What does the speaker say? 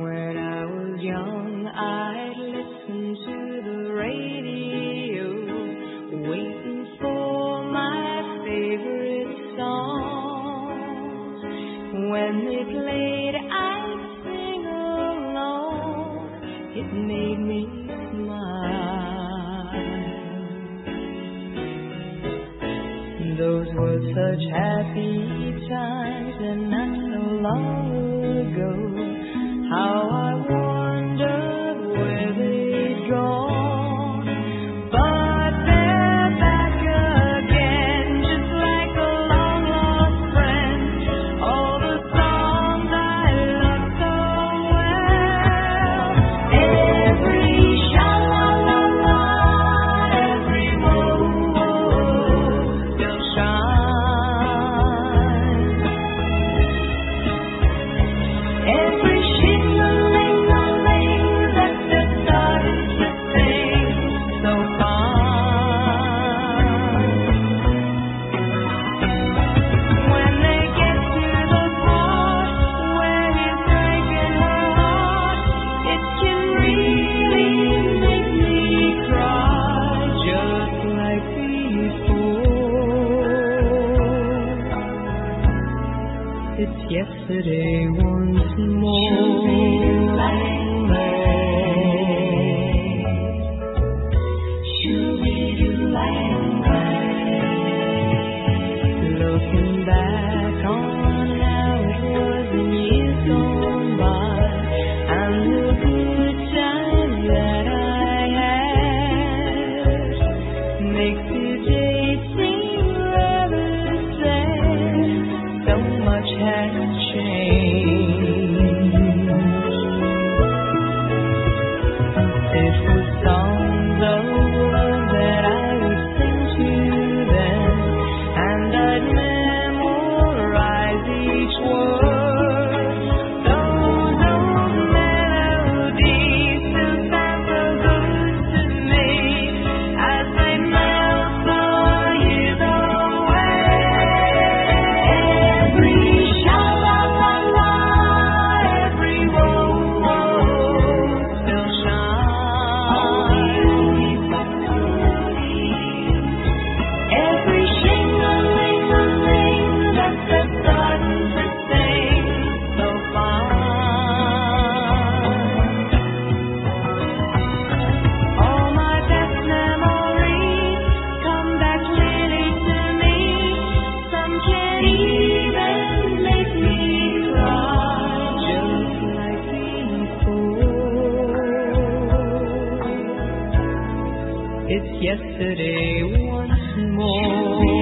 When I was young, I'd listen to the radio, waiting for my favorite songs. When they played, I'd sing along. It made me smile. Those were such happy times, and not so long ago. How I wondered where they'd gone. But they're back again, just like a long-lost friend. All the songs I love so well. Every sha-la-la-la, every whoa-whoa still shines. Every shing-a-ling-a-ling that they're starting to sing so fine. When they get to the part where he's breaking her heart, it can really make me cry, just like before. It's yesterday once more. Looking back on how it was in years gone by, and the good times that I had, makes today seem rather sad. So much has changed. It was songs of love that I would sing to them, and I'd memorize each word. Those old melodies still sound so good to me as they melt the years away. Every sha-la-la-la, every whoa-whoa still shines. Every shing-a-ling-a-ling that they're starting to sing so fine. All my best memories come back clearly to me. Some can even make me cry, just like before. It's yesterday once more.